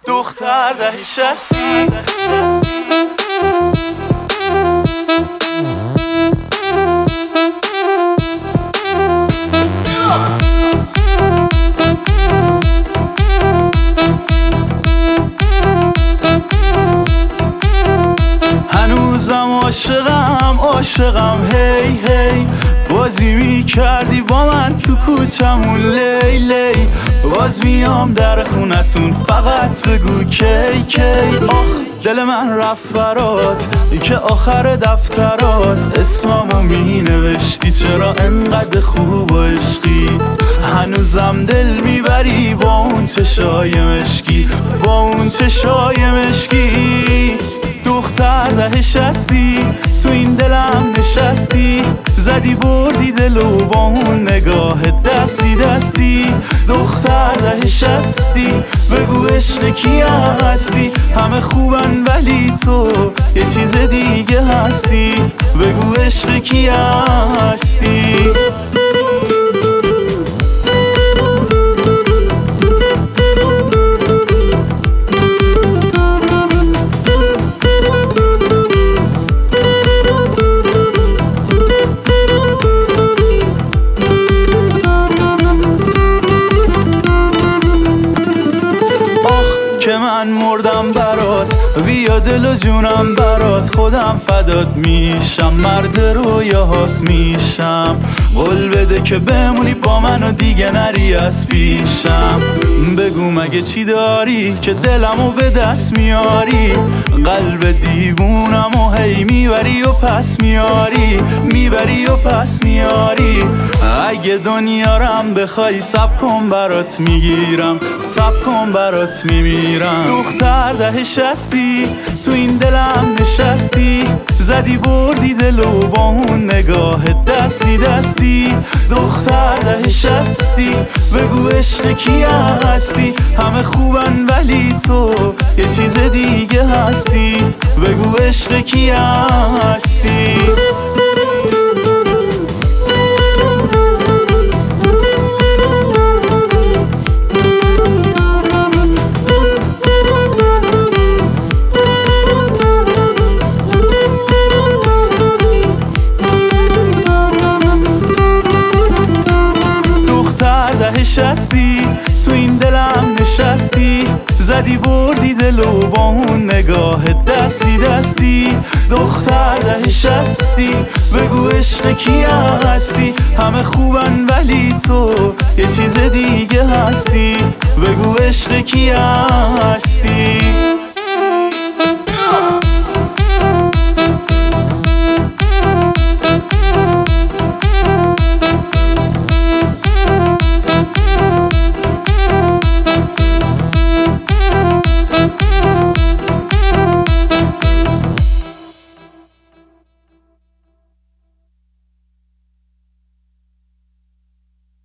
دختر ده شستی هنوزم عاشقم هی هی بازی میکردی با من تو کوچمون لیلی باز میام در خونتون فقط بگو کی کی آخ دل من رفت برات که آخر دفترات اسممو می نوشتی چرا انقدر خوب و عشقی هنوزم دل میبری با اون چشای مشکی با اون چشای مشکی دختر ده شستی تو این دلم نشستی زدی بردی دلو با اون نگاه دستی دستی دختر ده شستی بگو عشق کی هستی همه خوبن ولی تو یه چیز دیگه هستی بگو عشق کی هستی که من مردم برات بیا دل و جونم برات خودم فدات میشم مرد رویاهات میشم قول بده که بمونی با من و دیگه نری از پیشم بگو مگه چی داری که دلمو به دست میاری قلب دیوونم و هی میبری و پس میاری میبری و پس میاری اگه دنیارم بخوای سب کن برات میگیرم سب کن برات میمیرم دختر ده شستی تو این دلم نشستی زدی بردی دلو با اون نگاه دستی دستی دختر ده شستی بگو عشق کی هستی همه خوبن ولی تو یه چیز دیگه هستی بگو عشق کی هستی شستی تو این دلم نشستی زدی بردی دلو با اون نگاه دستی دستی دختر ده شستی بگو عشق کی هستی همه خوبن ولی تو یه چیز دیگه هستی بگو عشق کی هستی